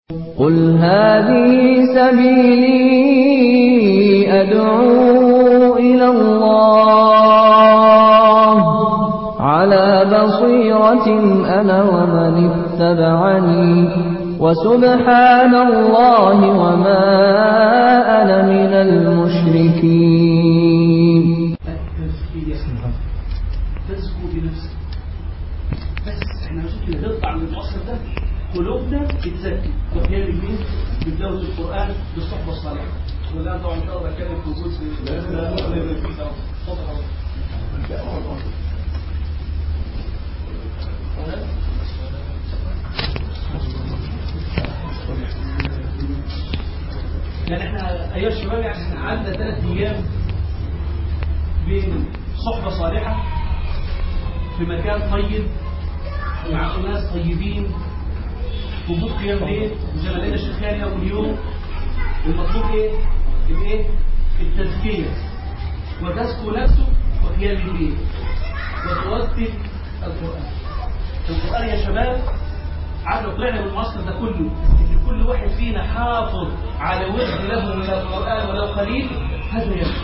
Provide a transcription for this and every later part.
قل هذه سبيلي أدعو إلى الله على بصيرة أنا ومن اتبعني وسبحان الله وما أنا من المشركين. تزكو بنفسك بس احنا عشان كده نطلع من المعصر ده قلوبنا بتزكي وهي بالمين بتدوز القرآن بالصحبة الصالحة. وده طبعا تقدر اتكلم في وجود يعني احنا ايها الشباب يعني احنا قعدنا 3 ايام بين صحبة صالحة في مكان طيب مع ناس طيبين وجود قيام ليل زي ما لقينا الشيخ يعني اول يوم. المطلوب ايه؟ التزكية وتزكو نفسه وقيام الليل وترتب القرآن يا شباب. عادوا طلعنا من المعسكر ده كله ان كل واحد فينا حافظ على ورد له من القرآن ولو قليل. هذا يكفي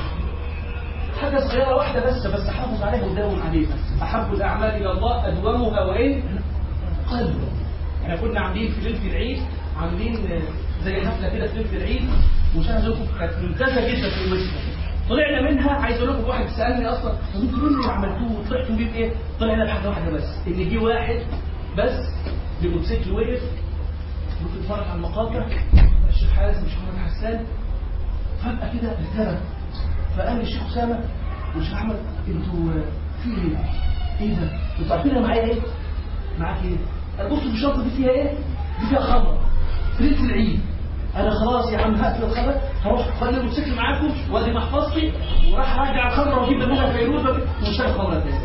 حاجة صغيرة واحدة بس حافظ عليها وداوم عليها. أحب الأعمال إلى الله أدومها وإن قل. احنا كنا عاملين في ليلة العيد عاملين زي حفلة كده في ليلة العيد وشاهد لكم كانت ممتازة جدا في المسجد. طلعنا منها عايز اقول لكم واحد سألني أصلا انتوا كل اللي عملتوه وطلعتوا بيه إيه؟ طلعنا بحاجة واحدة بس إن جه واحد بس بموتوسيكل وقف ممكن تتفرج على المقاطع الشيخ حازم الشيخ محمد حسان فجأة كده اتهرب. فقال لي الشيخ أسامة والشيخ أحمد انتوا في ايه ده؟ انتوا عارفين انا معايا ايه؟ معاك ايه؟ انا بصوا في الشنطه دي فيها ايه؟ دي فيها خمر في ليله العيد. انا خلاص يا عم هقفل الخمر هروح اخلي الموتوسيكل معاكم وادي محفظتي وراح ارجع الخمر واجيب منها فيروز ومش هاخد خمره تاني.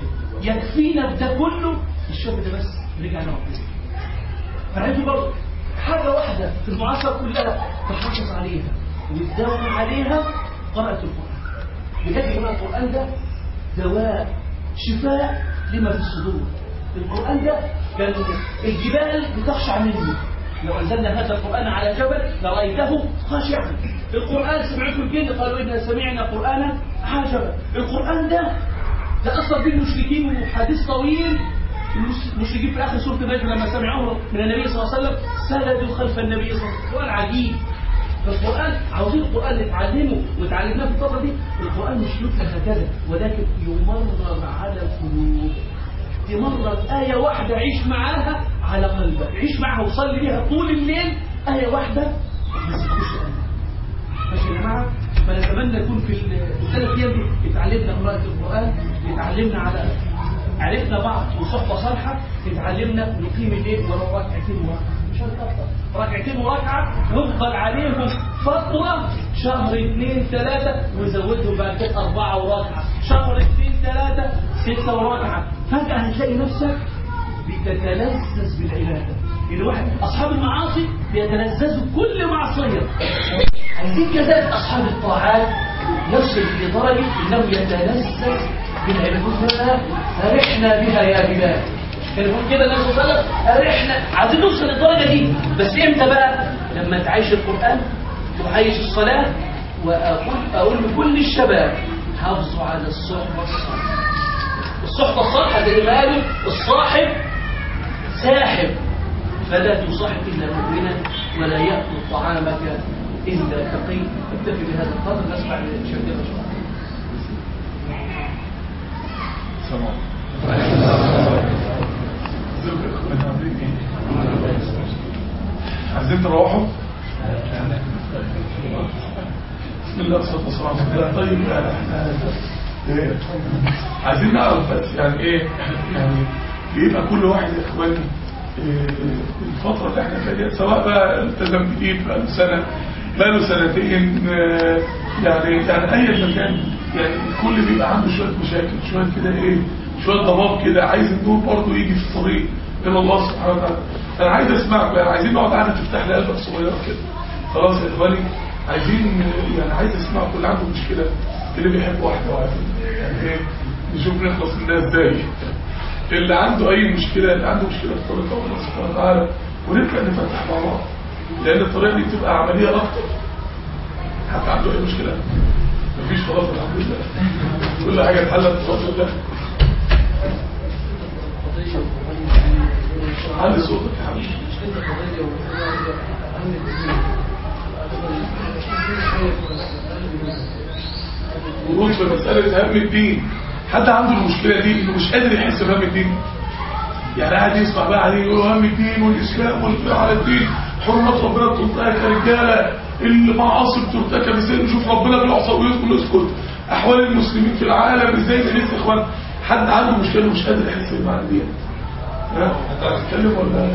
يكفينا بده كله الشاب ده بس رجع لربنا. فعايزوا برضه حاجه واحده في المعاصره كلها تحافظ عليها وتداوم عليها قراءه القران. بجد يا جماعه القرآن ده دواء شفاء لما في الصدور. القرآن ده كان الجبال بتخشع منه. لو أنزلنا هذا القرآن على جبل لرأيته خاشعا. القرآن سمعته الجن قالوا إنا سمعنا قرآنا عجبا. القرآن ده أصلا به المشركين وحديث طويل. المشركين في آخر سورة النجم لما سمعوه من النبي صلى الله عليه وسلم سجدوا خلف النبي صلى الله عليه وسلم. سؤال عجيب. فالقرآن عاوزين القرآن نتعلمه وتعلمناه في الفترة دي. القرآن مش يتلى هكذا ولكن يمرر على القلوب. تمرر آية واحدة عيش معاها على قلبك. عيش معاها وصلي بيها طول الليل آية واحدة بس تخش قلبك. ماشي يا جماعة. فنتمنى يكون في ال3 أيام دي اتعلمنا قراءة القرآن اتعلمنا عرفنا بعض وصحبة صالحة اتعلمنا نقيم الليل ولو ركعتين وركعة مش هنكفر ركعتين وركعة نفضل عليهم فترة شهر 2 3 وزودهم بعد كده 4 وركعة شهر 2 3 6 وركعة. فجأة هتلاقي نفسك بتتلذذ بالعبادة. الواحد أصحاب المعاصي بيتلذذوا كل معصية. عايزين كذلك أصحاب الطاعات يصل لدرجة إنه يتلذذ بالعبادة. فرحنا بها يا بلال. كان يقول كده النبي صلى الله عليه وسلم فرحنا. عايزين نوصل للدرجة دي بس إمتى بقى؟ لما تعيش القرآن وتعيش الصلاة. وأقول لكل الشباب حافظوا على الصحبة الصالحة. الصحبة الصالحة زي ما قالوا الصاحب ساحب فلا تصاحب إلا مؤمنا ولا يأكل طعامك إلا تقي. اكتفي بهذا القدر. نسمع لشيخ الرشاد. عايزين تروحوا؟ بسم الله والصلاة والسلام على رسول الله. طيب عايزين نعرف بس يعني ايه يعني يبقى كل واحد يا اخواني الفترة اللي احنا فيها سواء بقى التزم جديد بقى له سنة بقى له سنتين يعني اي مكان يعني الكل بيبقى عنده شوية مشاكل شوية كده ايه شوية ضباب كده عايز النور برضه يجي في الطريق إلى الله سبحانه وتعالى. أنا عايز أسمعك بقى. عايزين نقعد قاعدة تفتح لي قلبك صغيرة كده. خلاص يا إخواني عايزين يعني عايز أسمعك اللي عنده مشكلة اللي بيحب واحدة يعني إيه نشوف نخلص منها إزاي. اللي عنده أي مشكلة اللي عنده مشكلة في طريق الله سبحانه وتعالى ونبدأ نفتح مع بعض. لان الطريقه دي بتبقى عمليه اكتر. حتى عنده اي مشكله؟ مفيش خلاص الحمد لله، كل حاجه اتحلت بفضل الله. علي صوتك يا حبيبي. ورود في مساله هم الدين. حد عنده المشكله دي انه مش قادر يحس بهم الدين، يعني قاعد يسمع بقى عليه يقول هم الدين والاسلام والدفاع على الدين، حرمات ربنا بتنتهك رجاله، المعاصي بترتكب ازاي، نشوف ربنا بالعصا ويدخل يسكت، احوال المسلمين في العالم ازاي نحس يا اخوان. حد عنده مشكله مش قادر يحس بالمعنى دي؟ ها هتتكلم ولا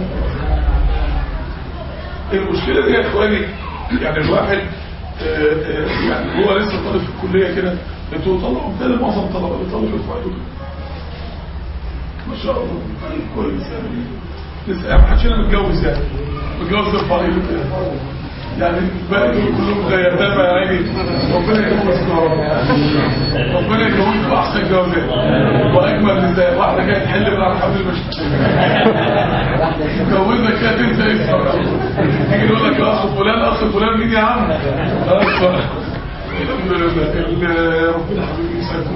المشكله دي يا اخواني؟ يعني الواحد يعني هو لسه طالب في الكليه كده، انتوا طلعوا مثال معظم الطلبه اللي طالب في فايده ما شاء الله كويس يعني، لسه يعني محدش هنا متجوز، يعني متجوز يرفع ايده كده، يعني الباقي كلهم زي يتامى يا عيني. ربنا يجوزكم يا رب، ربنا يجوزكم باحسن جوازات واجمل نساء. واحده كانت تحل من على حبل المشي جوزك كده تنسى اسمك، تيجي تقول لك يا اخ فلان، اخ فلان مين يا عم؟ الحمد لله. ربنا حبيبي يسعدكم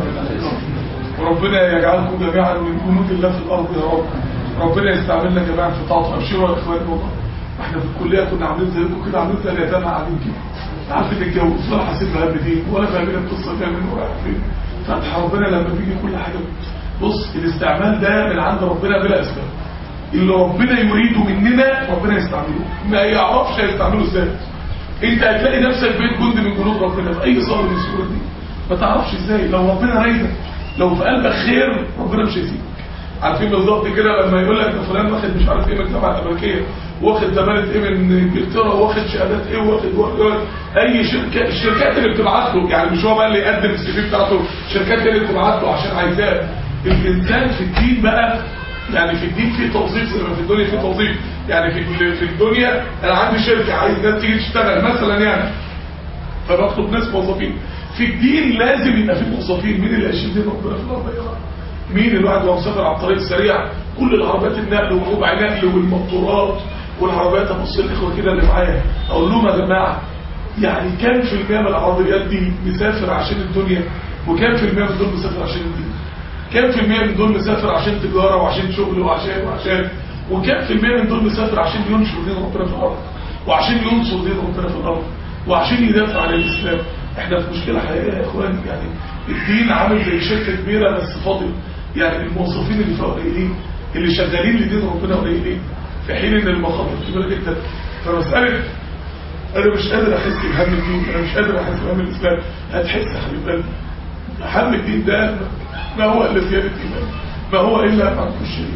وربنا يجعلكم جميعا من جنود الله في الارض يا رب. ربنا يستعملنا جميعا في طاعته. ابشروا يا اخواني، والله احنا في الكليه كنا عاملين زيكم كده، عاملين زي اليتامى قاعدين كده، عارفين نتجوز ولا حاسين بهم دين ولا فاهمين القصه جايه منين ورايحه فين. فتح ربنا لما بيجي كل حاجه. بص الاستعمال ده من عند ربنا بلا اسباب، اللي ربنا يريده مننا ربنا يستعمله، ما يعرفش هيستعمله ازاي. انت هتلاقي نفسك بقيت جند من جنود ربنا في اي صوره من الصور دي، ما تعرفش ازاي. لو ربنا رايدك، لو في قلبك خير ربنا مش هيسيبك. عارفين بالظبط كده لما يقول لك ده فلان واخد مش عارف ايه من الجامعه الامريكيه، واخد زماله ايه من انجلترا، واخد شهادات ايه، واخد اي شركه، الشركات اللي بتبعت له، يعني مش هو بقى اللي يقدم السي في بتاعته، الشركات اللي بتبعت له عشان عايزاه. الانسان في الدين بقى، يعني في الدين في توظيف زي ما في الدنيا في توظيف. يعني في الدنيا انا عندي شركه عايز ناس تيجي تشتغل مثلا، يعني فبطلب ناس موظفين. في الدين لازم يبقى في موظفين. مين اللي هيشيل دين ربنا في الارض يا جماعه؟ مين؟ الواحد وهو مسافر على الطريق السريع كل العربيات النقل وربع نقل والمقطورات والعربيات، ابص الاخوه كده اللي معايا اقول لهم يا جماعه يعني كام في المية من العربيات دي مسافر عشان الدنيا، وكام في المية من دول مسافر عشان الدين؟ كام في المية من دول مسافر عشان تجاره وعشان شغل وعشان وكام في المية من دول مسافر عشان ينشر دين ربنا في الارض، وعشان ينصر دين ربنا في الارض، وعشان يدافع عن الاسلام. احنا في مشكله حقيقيه يا اخوان. يعني الدين عامل زي شركه كبيره بس فاضل، يعني الموظفين اللي فيها قليلين، اللي شغالين لدين ربنا قليلين، في حين ان المخاطر كبيره جدا. فمساله انا مش قادر احس بهم الدين، انا مش قادر احس بهم الاسلام. هتحس يا حبيب قلبي هم الدين ده ما هو الا زياده ايمان، ما هو الا عن كل شيء،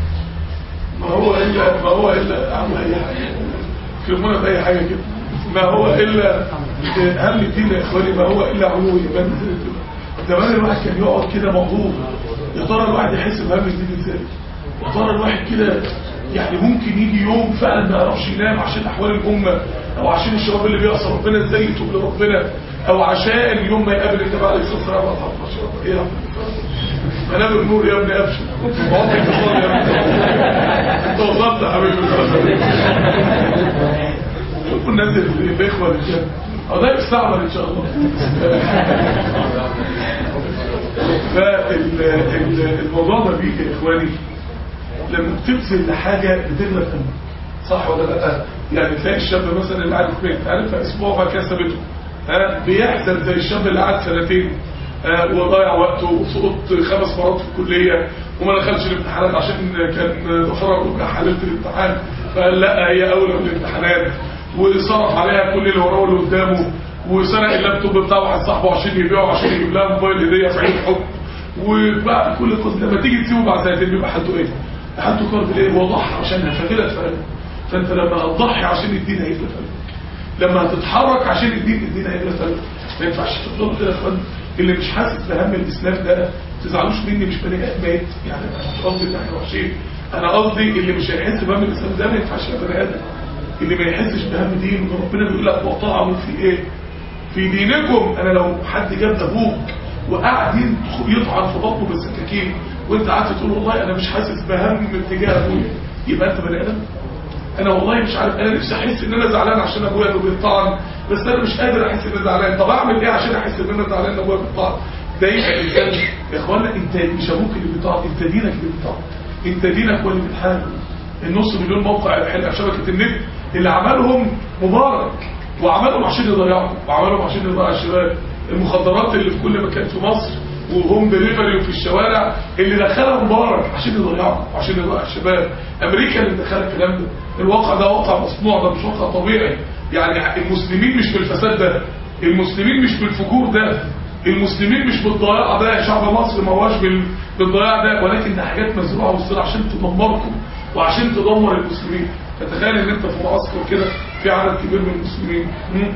ما هو الا اعمل اي حاجه كلمونا باي حاجه كده، ما هو الا هم الدين يا اخواني، ما هو الا علو ايمان. زمان الواحد كان يقعد كده موضوع، يا ترى الواحد يحس بهم الدين ازاي؟ يا ترى الواحد كده يعني ممكن يجي يوم فعلا ما يعرفش ينام عشان احوال الامه، او عشان الشباب اللي بيعصى ربنا ازاي يتوب لربنا، او عشان يوم ما يقابل النبي عليه الصلاه والسلام اصحاب ايه يا عم منام النور يا ابني ابشر واضح تصلي يا ابني انت وصلت يا حبيبي شوفوا الناس الاخوه الرجال او ده يستعمل ان شاء الله. فالموضوع ده بيجي يا اخواني لما بتبذل لحاجه بتغلب قلبك، صح ولا لا؟ يعني تلاقي الشاب مثلا اللي قاعد في بيت عارف اسبوع بعد كده سابته، بيحزن زي الشاب اللي قعد سنتين وضيع وقته وسقط 5 مرات في الكليه وما دخلش الامتحانات عشان كان ضفرة حللت الامتحان فقال لا هي اولى من الامتحانات، وصرف عليها كل اللي وراه واللي قدامه، وسرق اللابتوب بتاع واحد صاحبه عشان يبيعه عشان يجيب لها موبايل هديه في عيد الحب، وبعد كل القصه لما تيجي تسيبه بعد سنتين بيبقى حالته ايه؟ حالته كرب ايه؟ هو ضحى عشانها فغلت في قلبه. فانت لما هتضحي عشان الدين هيغلى في قلبك، لما هتتحرك عشان الدين هيغلى في قلبك. ما ينفعش تفضلوا كده يا اخوان. اللي مش حاسس بهم الاسلام ده ما تزعلوش مني، مش بني ادم ميت، يعني مش قصدي ان احنا وحشين، انا قصدي اللي مش هيحس بهم الاسلام ده ما ينفعش يبقى بني ادم. اللي ما يحسش بهم دين، وربنا بيقول لك وطاعوا في ايه؟ في دينكم. انا لو حد جاب ابوك وقعد يطعن في بطنه بالسكاكين وانت قعدت تقول والله انا مش حاسس بهم اتجاه ابويا، يبقى انت بني ادم؟ انا والله مش عارف، انا نفسي احس ان انا زعلان عشان ابويا انه بيطعن، بس انا مش قادر احس ان انا زعلان. طب اعمل ايه عشان احس ان انا زعلان ان ابويا بيطعن؟ ده يبقى الانسان يا اخوانا، انت مش ابوك اللي بيطعن، انت دينك اللي بيطعن، انت دينك هو اللي بيتحارب. النص مليون موقع على شبكه النت اللي عملهم مبارك، وعملهم عشان يضيعهم، وعملهم عشان يضيع الشباب. المخدرات اللي في كل مكان في مصر وهوم ديليفري وفي الشوارع اللي دخلها مبارك عشان يضيعهم وعشان يضيع الشباب. امريكا اللي دخلها الكلام ده. الواقع ده واقع مصنوع، ده مش واقع طبيعي. يعني المسلمين مش بالفساد ده، المسلمين مش بالفجور ده، المسلمين مش بالضياع ده، شعب مصر ما هواش بالضياع ده، ولكن ده حاجات مزروعه وصل عشان تدمركم وعشان تدمر المسلمين. فتخيل ان انت في معسكر كده في عدد كبير من المسلمين،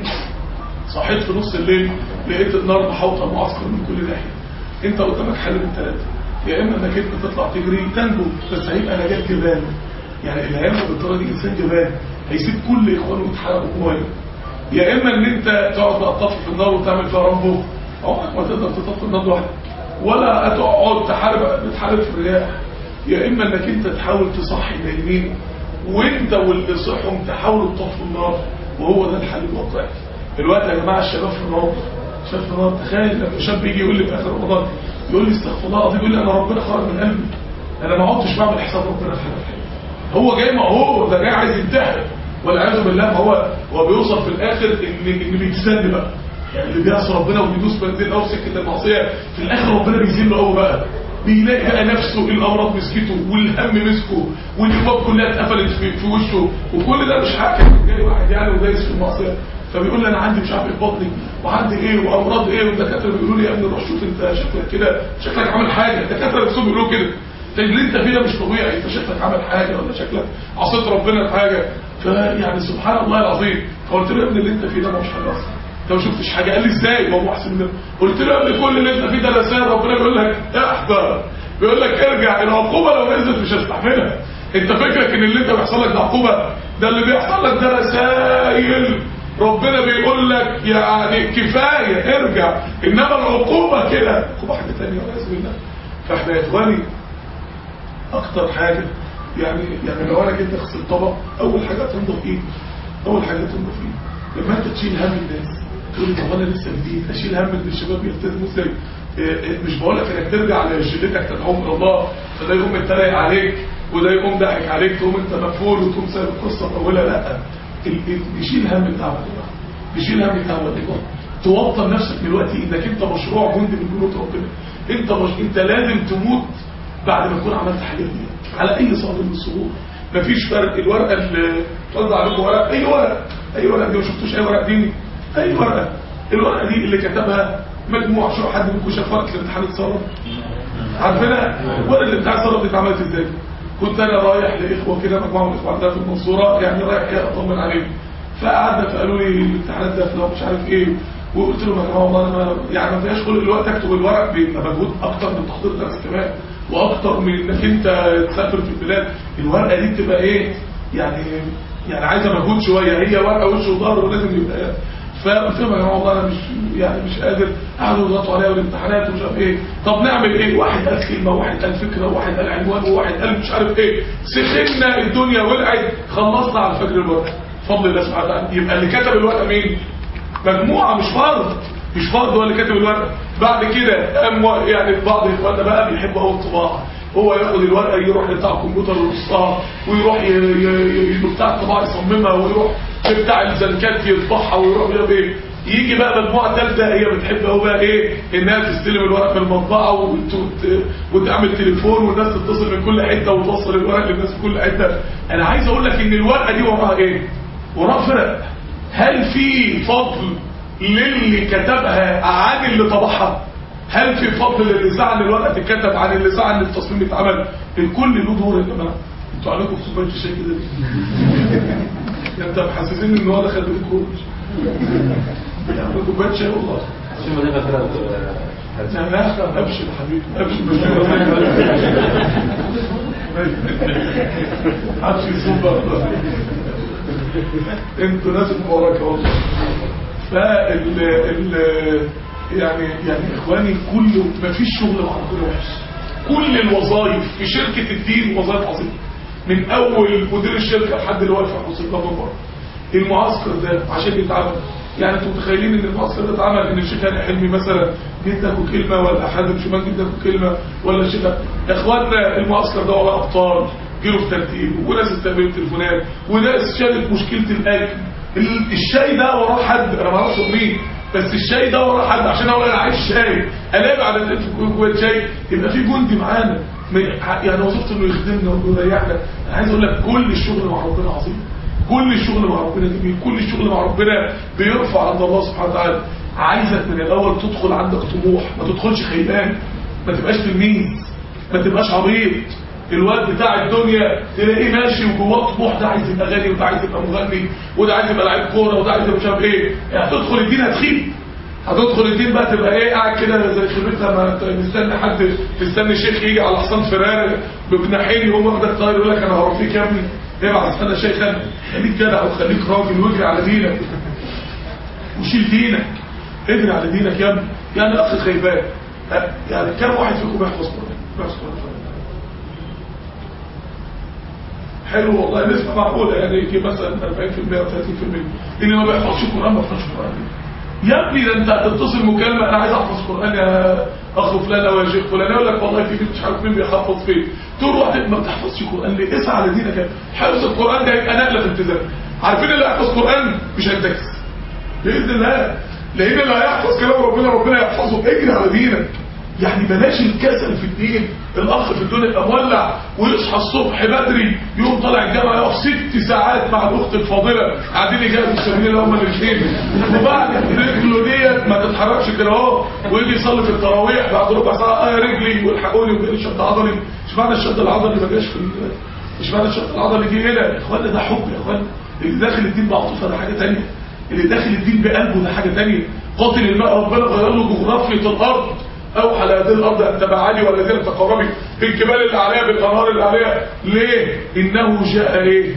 صحيت في نص الليل لقيت النار محوطه المعسكر من كل ناحيه. انت قدامك حل من ثلاثه، يا اما انك انت تطلع تجري تنجو، بس هيبقى نجاه جبان. يعني اللي هيعمل بالطريقه دي انسان جبان، هيسيب كل اخوانه يتحرقوا جواه. يا اما ان انت تقعد بقى تطفي في النار وتعمل فيها ربه، عمرك ما تقدر تطفي النار لوحدك، ولا تقعد بتحارب في الرياح. يا اما انك انت تحاول تصحي النايمين، وانت واللي صحهم تحاولوا تطفوا النار، وهو ده الحل الواقعي. دلوقتي يا جماعه الشباب في النار، شاب في النار. تخيل لما شاب يجي يقول لي في اخر رمضان، يقول لي استغفر الله العظيم، يقول لي انا ربنا خرج من قلبي، انا ما عدتش بعمل حساب ربنا في حاجه. هو جاي، ما هو ده جاي عايز ينتحر والعياذ بالله. ما هو بيوصل في الاخر ان بيتسد بقى، يعني اللي بيعصي ربنا وبيدوس بنزين او سكه المعصيه في الاخر ربنا بيذله قوي بقى، بيلاقي بقى نفسه الامراض مسكته والهم مسكه والابواب كلها اتقفلت في وشه، وكل ده مش حاجه، جاي واحد يعني ودايس في المعصيه. فبيقول لي انا عندي مش عارف ايه بطني وعندي ايه وامراض ايه، والدكاتره بيقولوا لي يا ابني روح شوف انت شكلك كده، شكلك عامل حاجه. الدكاتره نفسهم بيقولوا كده، اللي انت فيه ده مش طبيعي، انت شكلك عامل حاجه ولا شكلك عصيت ربنا في حاجه. فيعني سبحان الله العظيم. فقلت له يا ابني اللي انت فيه ده مش حاجه اصلا، انت ما شفتش حاجه. قال لي ازاي؟ ما هو احسن منه. قلت له يا ابني كل اللي انت فيه ده رسائل ربنا بيقول لك احذر، بيقول لك ارجع، العقوبه لو نزلت مش هستحملها. انت فكرك ان اللي انت بيحصل لك ده عقوبه؟ ده اللي بيحصل لك ده رسائل ربنا بيقول لك يعني كفايه ارجع، انما العقوبه كده عقوبه حاجه ثانيه والعياذ بالله. فاحنا يا اخواني اكتر حاجه يعني لو انا جيت اغسل طبق، اول حاجه تنضف ايدي، اول حاجه تنضف ايدي. لما انت تشيل هم الناس تقول لي طب انا لسه جديد اشيل هم ان الشباب يلتزموا ازاي؟ مش بقول لك انك ترجع على شلتك تدعوهم الى الله، فده يقوم يتريق عليك وده يقوم ضحك عليك، تقوم انت مقفول وتقوم سايب القصه طويله. لا، تشيل هم الدعوه دي، تشيل هم الدعوه دي، توطن نفسك دلوقتي انك انت مشروع جندي من جنود ربنا. انت لازم تموت بعد ما تكون عملت حاجات دي على اي صعب من الصعود. مفيش فرق. الورقه اللي توزع عليكم ورق، اي ورقه دي، ما شفتوش اي ورقه ديني، اي ورقه. الورقه دي اللي كتبها مجموعه، شو حد منكم شاف ورقه الامتحان اتصرف؟ عارفينها؟ ورقه الامتحان اتصرف دي اتعملت ازاي؟ كنت انا رايح لاخوه كده، مجموعه من الاخوه عندنا في المنصوره، يعني رايح اطمن عليهم، فقعدنا فقالوا لي الامتحانات داخله ومش عارف ايه، وقلت لهم يا جماعه والله انا يعني ما فيهاش خلق الوقت اكتب الورق، بيبقى مجهود اكتر من تحضير درس كمان، واكتر من انك انت تسافر في البلاد. الورقه دي بتبقى ايه يعني عايزه مجهود شويه، هي ورقه وش وظهر ولازم يبقى. فقلت لهم يا جماعه والله انا مش قادر. قعدوا يضغطوا عليا والامتحانات ومش عارف ايه. طب نعمل ايه؟ واحد قال كلمه وواحد قال فكره وواحد قال عنوان وواحد قال مش عارف ايه، سخنا الدنيا ولعت، خلصنا على الفجر الورقه بفضل الله سبحانه وتعالى. يبقى اللي كتب الورقه مين؟ مجموعه، مش فرد هو اللي كاتب الورقه. بعد كده يعني بعض اخواننا بقى بيحبوا قوي الطباعه، هو ياخد الورقه يروح لبتاع الكمبيوتر ويقصها، ويروح بتاع الطباعه يصممها، ويروح بتاع الزنكات يطبعها، ويروح ايه. يجي بقى مجموعه ثالثه هي بتحب قوي بقى ايه، انها تستلم الورق من المطبعه وتعمل تليفون والناس تتصل من كل حته وتوصل الورق للناس في كل حته. انا عايز اقول لك ان الورقه دي وراها ايه؟ وراها فرق. هل في فضل للي كتبها عن اللي طبعها؟ هل في فضل للي سعى ان الورقه تتكتب عن اللي سعى ان التصميم يتعمل؟ الكل له دور يا جماعه. انتوا عليكم في كوبايه الشاي كده ليه؟ انت محسسين ان هو دخل بيتكم بيعملوا كوبايه شاي والله عشان ما نبقى كده. لا ابشر يا حبيبي ابشر، ابشر صبر، انتوا ناس مباركه والله. يعني اخواني كله، ما فيش شغل مع ربنا وحش. كل الوظائف في شركه الدين وظائف عظيمه، من اول مدير الشركه لحد اللي واقف على كرسي النظام بره. المعسكر ده عشان يتعمل، يعني انتوا متخيلين ان المعسكر ده اتعمل ان الشيخ هاني حلمي مثلا جدكوا كلمه، ولا حازم شمال جدكوا كلمه، ولا الشيخ؟ يا اخوانا المعسكر ده وراه ابطال جيروا في ترتيب، وناس استقبلوا تليفونات، وناس شالت مشكله الاكل. الشاي ده وراه حد، انا ما اعرفش مين، بس الشاي ده وراه حد. عشان اقول انا عايز شاي الاقي على النت في كوبايه شاي، يبقى في جندي معانا يعني وظيفته انه يخدمنا ويريحنا. انا عايز اقول لك كل الشغل مع ربنا عظيم، كل الشغل مع ربنا جميل، كل الشغل مع ربنا بيرفع عند الله سبحانه وتعالى. عايزك من الاول تدخل عندك طموح، ما تدخلش خيبان، ما تبقاش تلميذ، ما تبقاش عبيط. الواد بتاع الدنيا تلاقيه ماشي وجواه طموح، ده عايز يبقى غني، وده عايز يبقى مغني، وده عايز يبقى لاعب كوره، وده عايز يبقى مش عارف ايه. يعني هتدخل الدين هتخيب، هتدخل الدين بقى تبقى ايه، قاعد كده زي خيبتها، ما مستني حد، تستني شيخ يجي على حصان فراري بجناحين يقوم واخدك طاير يقول لك انا هربيك يا ابني، ابعت انا شيخا. خليك جدع وخليك راجل واجري على دينك وشيل دينك، اجري على دينك يا ابني. يعني اخ خيبان، يعني كم واحد فيكم بيحفظ قرآن؟ حلو والله، نسبة معقولة، يعني يجي مثلا 40% او 30% اللي ما بيحفظش قرآن ما بيحفظش قرآن. يا ابني ده انت هتتصل مكالمة انا عايز احفظ قرآن يا اخ فلان او يا شيخ فلان، يقول لك والله في بنت مش عارف مين بيحفظ فين، تروح ما بتحفظش قرآن ليه؟ اسعى على دينك. حفظ القرآن ده يبقى نقلة في التزام. عارفين اللي هيحفظ قرآن مش هينتكس باذن الله، لان اللي هيحفظ كلام ربنا يحفظه. اجري على دينك، يعني بلاش الكسل في الدين. الاخ في الدنيا يبقى مولع ويصحى الصبح بدري يقوم طالع الجامعه يقف 6 ساعات مع الاخت الفاضله قاعدين يجاهدوا في سبيل الله هما الاثنين، وبعد رجله ديت ما تتحركش كده اهو، ويجي يصلي في التراويح بعد ربع ساعه يا رجلي والحقوني وجالي شد عضلي. اشمعنى الشد العضلي ما جاش في اشمعنى الشد العضلي جه هنا؟ يا اخوانا ده حب يا اخوانا. اللي داخل الدين بعاطفه ده حاجه ثانيه، اللي داخل الدين بقلبه ده حاجه ثانيه. قاتل الماء ربنا غير له جغرافيه الارض، اوحى لهذه الارض ان تبعدي ولا زالت تقربي بالجبال اللي عليها بالانهار اللي عليها. ليه؟ انه جاء ايه؟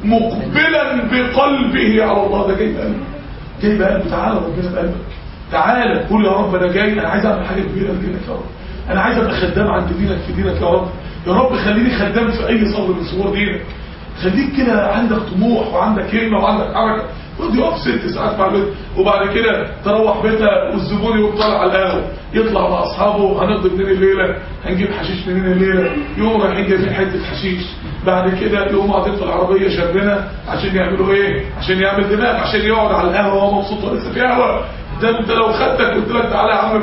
مقبلا بقلبه على الله. ده جاي بقلبه، جاي بقلبه. تعالى ربنا بقلبك، تعالى قول يا رب انا جاي، انا عايز اعمل حاجه كبيره لدينك يا رب، انا عايز ابقى خدام عند دينك في دينك يا رب. يا رب خليني خدام في اي صور من صور دينك، خليك كده عندك طموح وعندك همه وعندك حركه. خد يقف 6 ساعات مع البيت، وبعد كده تروح بيتها والزبون يقوم طالع على القهوه، يطلع مع اصحابه هنقضي منين الليله، هنجيب حشيش منين الليله، يقوم رايحين جايبين حته حشيش. بعد كده يقوموا قاعدين في العربيه شربنا عشان يعملوا ايه؟ عشان يعمل دماغ، عشان يقعد على القهوه وهو مبسوط ولسه في قهوه. ده انت لو خدتك قلت لك تعالى يا عم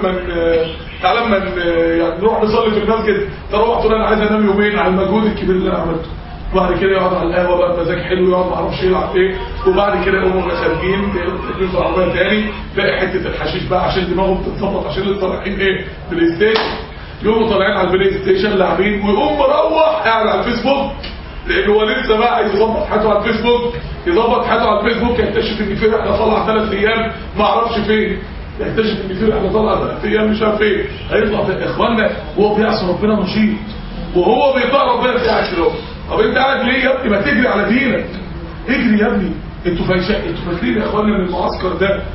تعالى يعني نروح نصلي في المسجد، تروح تقول انا عايز انام يومين على المجهود الكبير اللي انا عملته. وبعد كده يقعد على القهوه بقى بمزاج حلو، يقعد ما اعرفش يلعب ايه، وبعد كده يقوموا خارجين في العربيه تاني تلاقي حته الحشيش بقى عشان دماغهم تتظبط عشان لسه رايحين ايه؟ بلاي ستيشن. يقوموا طالعين على البلاي ستيشن لاعبين، ويقوم مروح قاعد على الفيسبوك، لان هو لسه بقى عايز يظبط حياته على الفيسبوك. يظبط حياته على الفيسبوك يكتشف ان في رحله طالعه 3 ايام ما اعرفش فين، يكتشف ان في رحله طالعه 3 ايام مش عارف ايه. هيطلع في اخواننا وهو بيعصي ربنا نشيط، وهو بيطاع ربنا قاعد كده. طب انت قاعد ليه يا ابني؟ ما تجري على دينك، اجري يا ابني. انتوا فاكرين يا اخوانا ان المعسكر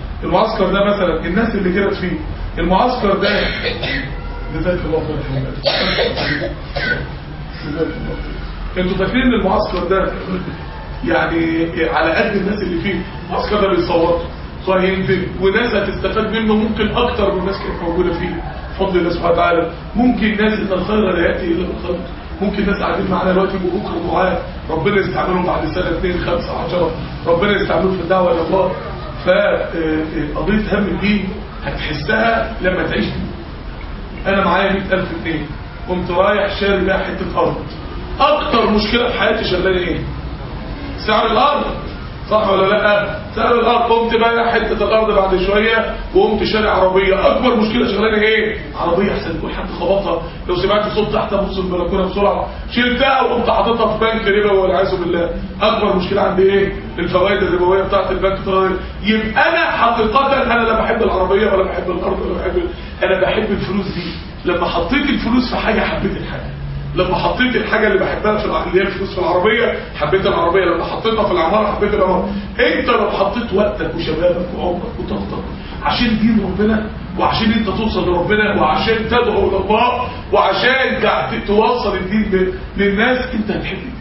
ده مثلا الناس اللي جرت فيه المعسكر ده جزاك الله خير. انتوا فاكرين ان المعسكر ده يعني على قد الناس اللي فيه المعسكر ده بيصوت وهينزل وناس هتستفاد منه ممكن اكتر من الناس كانت موجوده فيه بفضل الله سبحانه وتعالى. ممكن ناس ان الخير لا ياتي الا بالخير، ممكن ناس قاعدين معانا دلوقتي يبقوا بكره دعاة ربنا يستعملهم بعد سنه 2 5 10 ربنا يستعملهم في الدعوه الى الله. فقضيه هم الدين هتحسها لما تعيش دي. انا معايا 100,000 جنيه قمت رايح شاري بيها حته ارض، اكتر مشكله في حياتي شغلاني ايه؟ سعر الارض، صح ولا لا؟ سعر الارض. قمت بقى حته الارض بعد شويه وقمت شاري عربيه، اكبر مشكله شغلاني ايه؟ عربيه احسن يكون حد خبطها، لو سمعت صوت تحت ابص البلكونه بسرعه، شلتها وقمت حاططها في بنك ربا والعياذ بالله. اكبر مشكله عندي ايه؟ الفوائد الربويه بتاعت البنك. يبقى انا حقيقه انا لا بحب العربيه ولا بحب الارض ولا بحب، انا بحب الفلوس دي. لما حطيت الفلوس في حاجه حبيت الحاجه، لما حطيت الحاجه اللي بحبها في اللي هي الفلوس في العربيه حبيت العربيه، لما حطيتها في العماره حبيت العماره. انت لو حطيت وقتك وشبابك وعمرك وطاقتك عشان دين ربنا، وعشان انت توصل لربنا، وعشان تدعو الى الله، وعشان توصل الدين للناس، انت هتحب الدين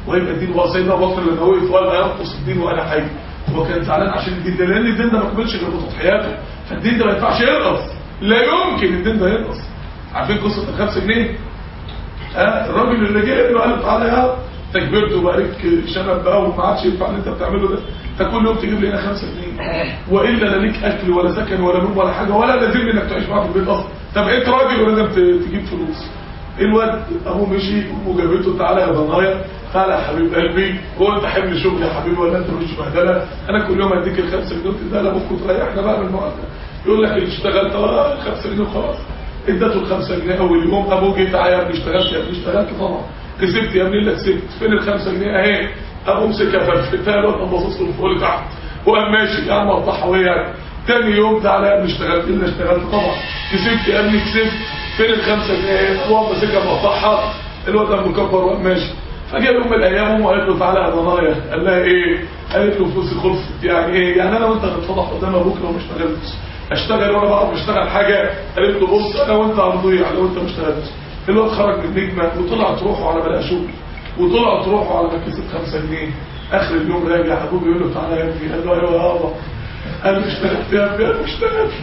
ويبقى الدين. هو سيدنا ابو بكر لما وقف وقال ينقص الدين وانا حي، هو كان زعلان عشان الدين ده، لان الدين ده ما كملش غير بتضحياته، فالدين ده ما ينفعش ينقص، لا يمكن الدين ده ينقص. عارفين قصه ال5 جنيه؟ الراجل اللي جه ابنه قال له تعالى يا تكبرته بقى لك شنب بقى وما عادش ينفع اللي انت بتعمله ده، انت كل يوم تجيب لي هنا 5 جنيه والا لا ليك اكل ولا سكن ولا نوم ولا حاجه ولا لازم انك تعيش معاه في البيت اصلا. طب انت راجل ولازم تجيب فلوس. الواد ابوه مشي وجابته تعالى يا ضنايا، تعالى يا حبيب قلبي، هو انت حمل شغل يا حبيبي ولا انت مش بهدله؟ انا كل يوم هديك ال5 جنيه تديها لابوك وتريحنا بقى من المعادله. يقول لك اللي اشتغلت 5 جنيه وخلاص. اديته ال5 جنيه اول يوم، ابوه جه تعالى يا ابني اشتغلت، يا ابني اشتغلت طبعا. كسبت يا ابني اللي كسبت، فين ال5 جنيه اهي؟ ابوه مسكها ففتها له وقام باصص له فوق لتحت وقام ماشي يا عم وضحها وهي يعني. تاني يوم تعالى يا ابني اشتغلت، اللي اشتغلت طبعا. كسبت يا ابني كسبت، فين ال5 جنيه؟ هو ماسكها مقطعها، الواد قام مكبر وقام ماشي. فجاء يوم من الايام امه قالت له تعالى يا ضنايا، قال لها ايه؟ قالت له فلوسي خلصت. يعني ايه؟ يعني انا وانت هنتفضح قدام ابوك لو ما اشتغلتش. اشتغل وانا بعرف اشتغل حاجه؟ قالت له بص انا وانت هنضيع لو انت ما اشتغلتش. الواد خرج من نجمه وطلعت روحه على ما لقى شغل، وطلعت روحه على ما كسب 5 جنيه. اخر اليوم راجع ابوه بيقول له تعالى يا ابني، قال له ايوه يا بابا. قال له اشتغلت يا ابني؟ قال له اشتغلت.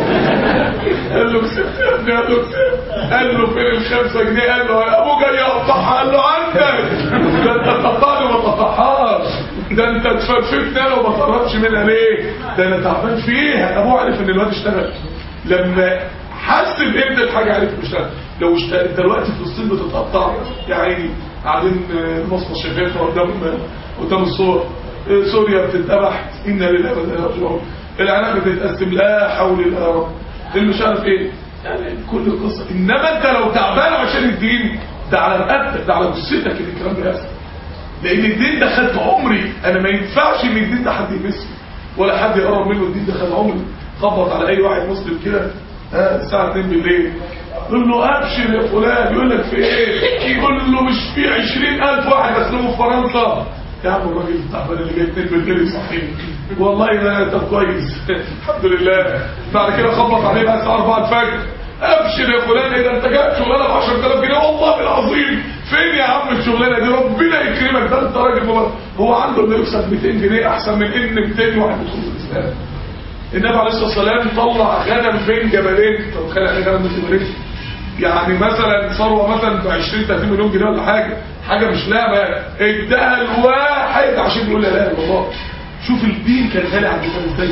قال له كسبت يا ابني؟ قال له كسبت. قال له فين ال5 جنيه؟ قال له ابوه جاي يقطعها. قال له عندك ده انت تقطعني وما تقطعهاش، ده انت تفرفتني انا وما تقربش منها ليه؟ ده انا تعبان فيها. ابوه عرف ان الواد اشتغل لما حس بقيمه الحاجه، عرف اشتغل. لو اشتغل انت دلوقتي فلسطين بتتقطع يا عيني، قاعدين مصر شفافه قدام الصور، سوريا بتتذبح، انا لله وانا راجعون، العراق بتتقسم، لا حول الله يا رب، اللي مش عارف ايه، يعني كل القصه. انما انت لو تعبان عشان الدين ده على رقبتك، ده على جثتك اللي الكلام ده يحصل. لان الدين ده خد عمري، انا ما ينفعش ان الدين ده حد يمسه ولا حد يقرب منه، الدين ده خد عمري. خبط على اي واحد مسلم كده الساعه 2 بالليل، يقول له ابشر يا فلان، يقول لك في ايه؟ يقول له مش في 20,000 واحد اسلموا في فرنسا. يا عم الراجل التعبان اللي جاي 2 بالليل يصحيني، والله ده طب كويس الحمد لله. بعد كده خبط عليه بقى الساعه 4 الفجر، ابشر يا فلان، ايه ده انت جايب شغلانه ب 10,000 جنيه؟ والله العظيم فين يا عم الشغلانه دي؟ ربنا يكرمك، ده انت راجل مبارك. هو عنده انه يكسب 200 جنيه احسن من ان 200 واحد يدخل في الاسلام. النبي عليه الصلاه والسلام طلع غنم بين جبلين، طب خلي عليه غنم بين جبلين، يعني مثلا ثروه مثلا ب 20-30 مليون جنيه ولا حاجه مش لعبه، اداها الواحد عشان يقول لا اله الا الله. شوف الدين كان غالي عند النبي ازاي،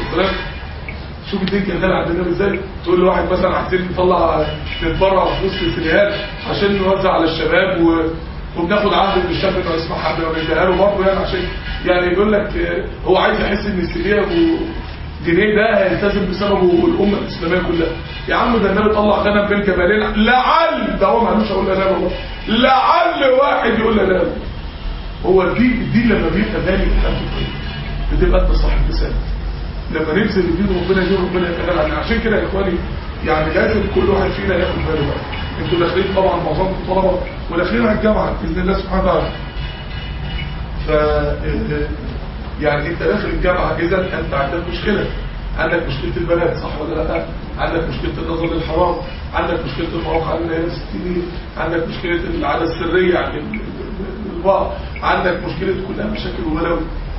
شوف الدين كان غالي عند النبي ازاي. تقول لواحد مثلا عايزين نطلع نتبرع فلوس للسيديهات عشان نوزع على الشباب وبناخد عهد من الشاب انه يسمعها ونديها له برضه، يعني عشان يعني يقول لك هو عايز يحس ان السيديه جنيه ده هيلتزم بسببه الامه الاسلاميه كلها. يا عم ده النبي طلع غنم بين جبلين، لعل ده هو ما قالوش اقول لا اله الا الله، لعل واحد يقول لا اله الا الله. هو الدين لما بيبقى غالي بتبقى انت صاحب لسان. لما ننزل الدين ربنا يجي ربنا يتغنى عننا. عشان كده يا اخواني يعني لازم كل واحد فينا ياخد باله بقى. انتوا داخلين طبعا معظمكم طلبه وداخلين على الجامعه باذن الله سبحانه وتعالى. ف يعني انت داخل الجامعه، اذا انت عندك مشكله، عندك مشكله البنات صح ولا لا؟ عندك مشكله النظر للحرام، عندك مشكله المواقع اللي هي 60، عندك مشكله العاده السريه يعني البعض، عندك مشكله كلها مشاكل وبلاوي.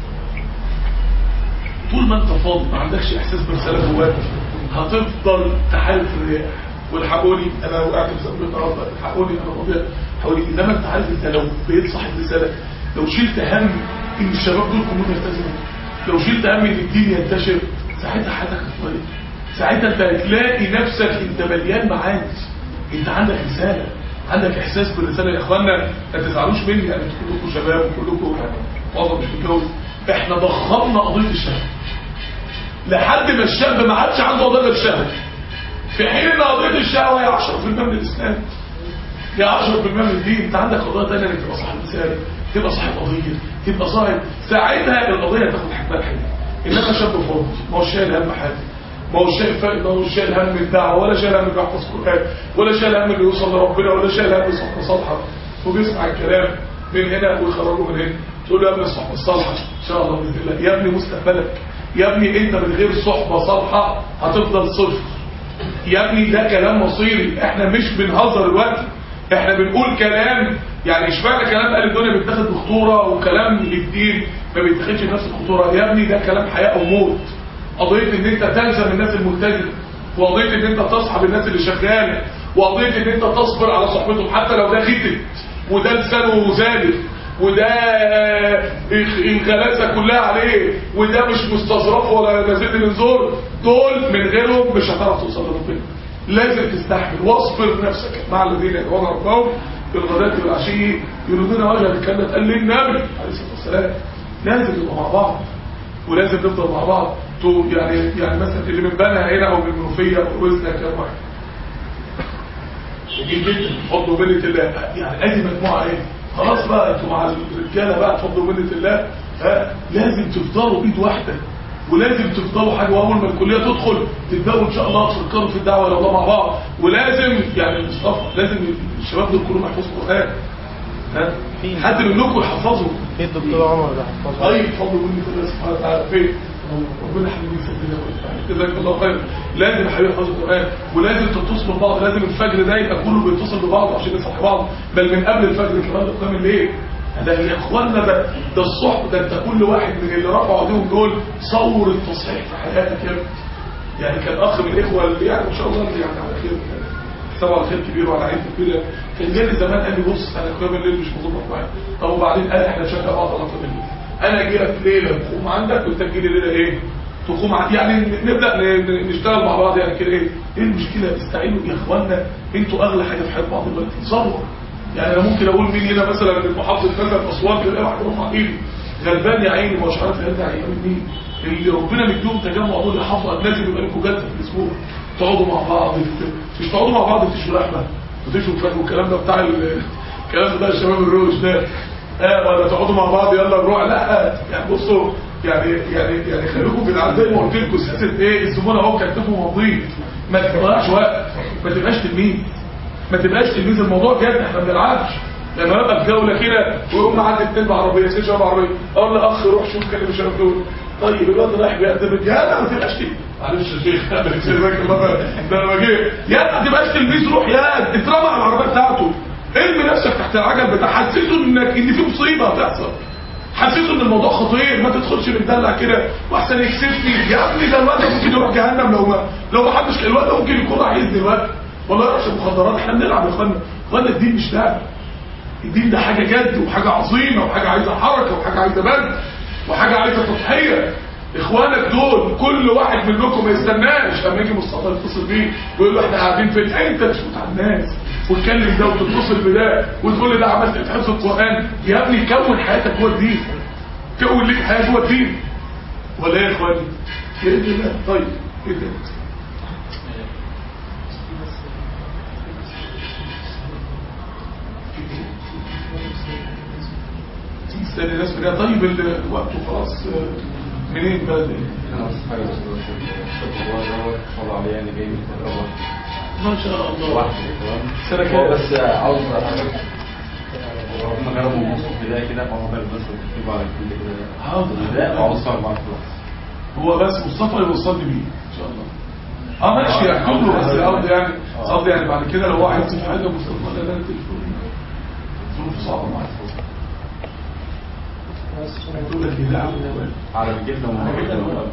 طول ما انت فاضي ما عندكش احساس برساله جواك هتفضل تحارب في الرياح. والحقوني انا وقعت في سبب النهارده، الحقوني انا فاضي، حقوني. انما انت عارف انت لو بقيت صاحب رساله، لو شلت هم ان الشباب دول كلهم يلتزموا، لو شلت هم ان الدين ينتشر، ساعتها حياتك هتتغير. ساعتها انت هتلاقي نفسك انت مليان معاني، انت عندك رساله، عندك احساس بالرساله. يا اخوانا ما تزعلوش مني، يعني كلكم شباب وكلكم يعني معظم مش متجوز، احنا ضخمنا قضيه الشهوه لحد ما الشاب ما عادش عنده قضيه الشهوه، في حين ان قضيه الشهوه هي 10% من الاسلام، هي 10% من الدين. انت عندك قضيه ثانيه انك تبقى صاحب رساله، تبقى صاحب قضيه، تبقى صاحب، ساعتها القضيه تاخد حجمها الحقيقي. انما شاب فاضي ما هوش شايل هم حاجه، ما هوش شايل فائده، ما هوش شايل هم الدعوه، ولا شايل هم يحفظ قران، ولا شايل هم انه يوصل لربنا، ولا شايل هم صحبه صالحه، وبيسمع الكلام من هنا ويخرجه من هنا. تقول له يا ابني الصحبه الصالحه ان شاء الله باذن الله، يا ابني مستقبلك، يا ابني انت من غير صحبه صالحه هتفضل صفر، يا ابني ده كلام مصيري، احنا مش بنهزر دلوقتي. احنا بنقول كلام يعني اشمعنى كلام اهل الدنيا بيتاخد بخطوره وكلام الدين ما بيتاخدش بنفس الخطوره؟ يا ابني ده كلام حياه او موت. قضيه ان انت تلزم الناس الملتزمه، وقضيه ان انت تصحب الناس اللي شغاله، وقضيه ان انت تصبر على صحبتهم حتى لو ده غتت وده لسانه زالف وده الغلاسه كلها عليه وده مش مستظرف ولا نازل من زور، دول من غيرهم مش هتعرف توصل لربنا. لازم تستحمل واصبر نفسك مع الذين يدعون ربهم بالغداة والعشي يريدون وجه. الكلام ده اتقال للنبي عليه الصلاه والسلام. لازم نبقى مع بعض ولازم نفضل مع بعض. يعني مثلا اللي من بنها هنا او من المنوفيه وزنا كام واحد جميل جدا بفضل ومنه الله. يعني ادي مجموعه ايه خلاص بقى انتوا مع الرجاله بقى بفضل ومنه الله. لازم تفضلوا بايد واحده ولازم تفضلوا حاجه، واول ما الكليه تدخل تبداوا ان شاء الله تفكروا في الدعوه الى الله مع بعض. ولازم يعني مصطفى لازم الشباب دول كلهم يحفظوا القران. حد منكم يحفظه؟ في الدكتور عمر ده حفظه. طيب بفضل ومنه الله سبحانه وتعالى. فين ربنا حبيبي يسددنا جزاك الله خير. لازم حبيبي يحفظوا القران ولازم تتصلوا ببعض. لازم الفجر ده يبقى كله بيتصل ببعض عشان يصحوا بعض، بل من قبل الفجر كمان قيام الليل. ده يا اخوانا ده الصحب ده. انت كل واحد من اللي رفعوا ايديهم دول صور التصحيح في حياتك يا ابني. يعني كان اخ من الاخوه اللي يعني ما شاء الله يعني على خير سوى على خير كبير وعلى عيد كبيره، كان جالي زمان قال لي بص انا قيام الليل مش مظبط معايا. طب وبعدين قال احنا نشجع بعض على قيام الليل. انا اجي لك ليله تقوم عندك وانت تجي لي ليله ايه تقوم يعني نبدا نشتغل مع بعض. يعني كده ايه المشكله؟ استعينوا يا اخوانا، انتوا اغلى حاجه في حياه بعض دلوقتي. صبر. يعني انا ممكن اقول مين هنا مثلا من محافظه مثلا اسوان تلاقي واحد رفع ايده غلبان يا عيني مش عارف يرجع يعمل مين. اللي ربنا مديهم تجمع دول يحافظوا لازم يبقى لكم جلسه في الاسبوع تقعدوا مع بعض. مش تقعدوا مع بعض تشوا لحمه وتشوا فراخ والكلام ده بتاع الكلام ده الشباب الروش ده ولا تقعدوا مع بعض يلا نروح. لا يعني بصوا يعني خليكم في العادة زي ما قلت لكم سياسه ايه الزبون اهو كتفه مضيق. ما تضيعش وقت، ما تبقاش تلميذ، ما تبقاش تلميذ. الموضوع جد احنا ما بنلعبش. لما ابقى في جوله كده ويقوم معدي اتنين بعربيه ست شباب عربيه اقول له اخ روح شوف كلم الشباب دول. طيب الواد رايح بيقدم الجهاد ما تبقاش تلميذ. معلش يا شيخ جزاك الله ده انا بجيب يا ما تبقاش تلميذ. روح يا اترمى على العربيه بتاعته ارمي نفسك تحت العجل بتاع حسيته ان في مصيبه هتحصل. حسيت ان الموضوع خطير. ما تدخلش متدلع كده واحسن يكسبني يا ابني. ده الواد ممكن يروح جهنم لو ما حدش. الواد ممكن يكون راح يزني الواد والله يروح مخدرات. احنا بنلعب يا اخوانا. الدين مش لعب. الدين ده حاجه جد وحاجه عظيمه وحاجه عايزه حركه وحاجه عايزه بذل وحاجه عايزه تضحيه. اخوانك دول كل واحد منكم ما يستناش لما يجي مصطفى يتصل بيه ويقول له احنا قاعدين فين. انت تفوت على الناس وتكلم ده وتتصل بده وتقول لي ده عملت حفظ القران. يا ابني كون حياتك جوه الدين، كون ليك حياه جوه الدين. ولا ايه يا اخواني؟ باذن الله. طيب ايه ده؟ استنى الناس منها. طيب الوقت وخلاص. منين بقى؟ ما شاء الله سنة كده. بس عاوز ربنا جربوا الموصف بداية كده فهو بس تكتبوا على كل كده حاضر وعاوز صار معاك هو بس مصطفى يوصلني بيه ان شاء الله. ماشي يكتب له بس قصدي يعني بعد كده لو هو عايز في حاجه مصطفى لا التليفون ظروف صعبه معاك. مكتوب لك اذاعه على الجبنه ومعاك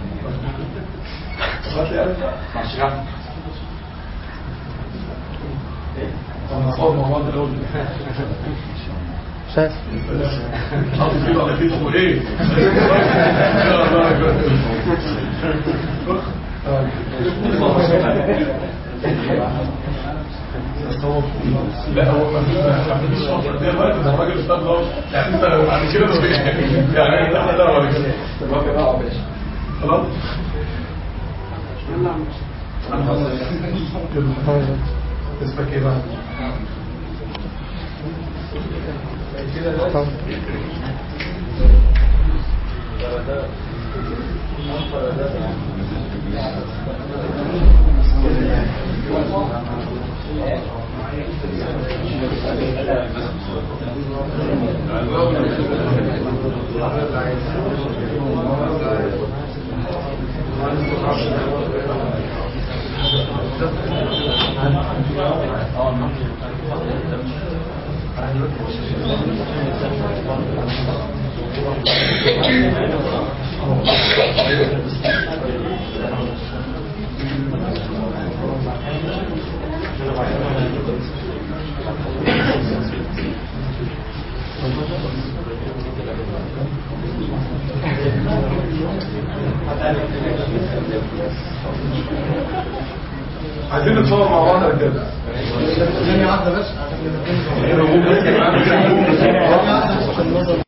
مع الشيخ نصور مع بعض الاول. شايف حاطط كده على كتفه ايه لا هو ما فيش فتره دي الوقت ده الراجل استاذ لو يعني انت بعد كده يعني انت لا ولا كده خلاص يلا اسمك ايه بقى؟ كده ده عايزين نتصور مع بعض يا رجاله. ثانية واحدة بس